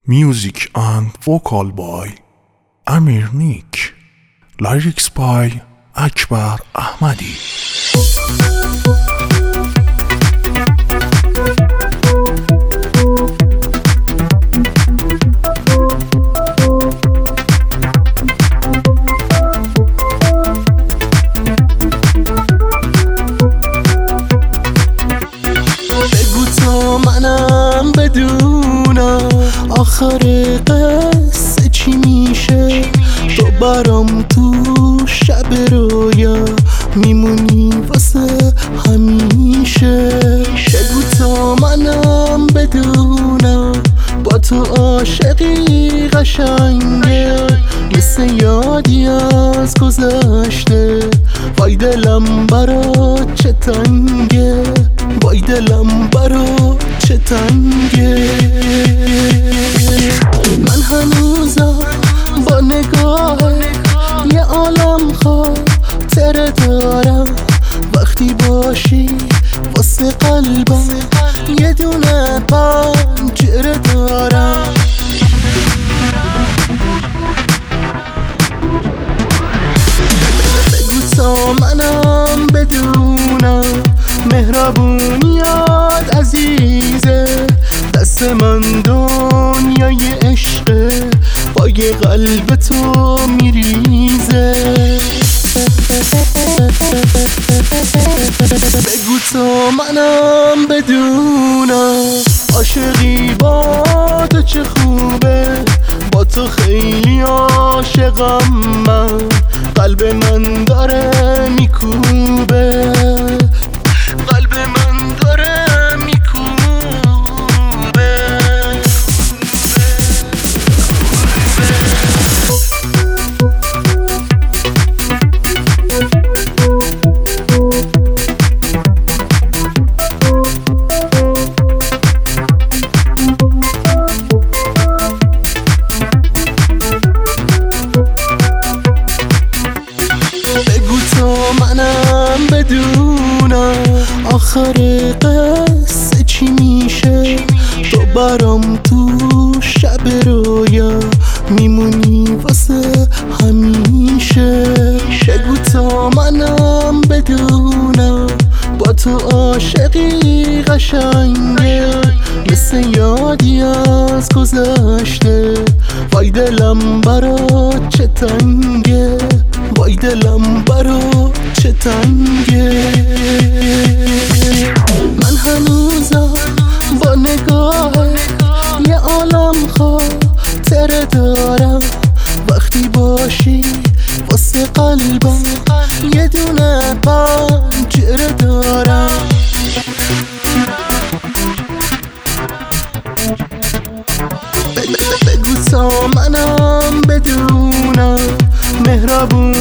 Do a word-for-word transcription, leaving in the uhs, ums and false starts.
Music and vocal by Amir Nick. Lyrics by Akbar Ahmadi. بگو تا منم بدونم آخر قصه چی میشه. تو برام تو شب رویا میمونی واسه همیشه. بگو تا منم بدونم با تو عاشقی قشنگه، مثل یادی از گذشته. وای دلم برات چه تنگه، وای دلم برات چه تنگه. من هنوزم با نگاه یه عالم خاطره دارم. وقتی باشی واسه قلبم یه دونه پنجره دارم. بگو تا منم بدونم مهربونیات عزیزه. دست من دنیای عشقه، پای قلب تو میریزه. بگو تا منم بدونم عاشقی با تو چه خوبه. با تو خیلی عاشقم من، قلب من داره میکوبه، قلب من داره میکوبه. بگو تا منم بدونم آخر قصه چی میشه. تو برام تو شب رویا میمونی واسه همیشه. بگو تا منم بدونم با تو عاشقی قشنگه، مثل یادی از گذشته. وای دلم برات چه تنگه، وای دلم برات چه تنگه. من هنوزم با نگاه یه عالم خاطره دارم. وقتی باشی واسه قلبم یه دونه پنجره دارم. بگو تا منم بدونم مهربون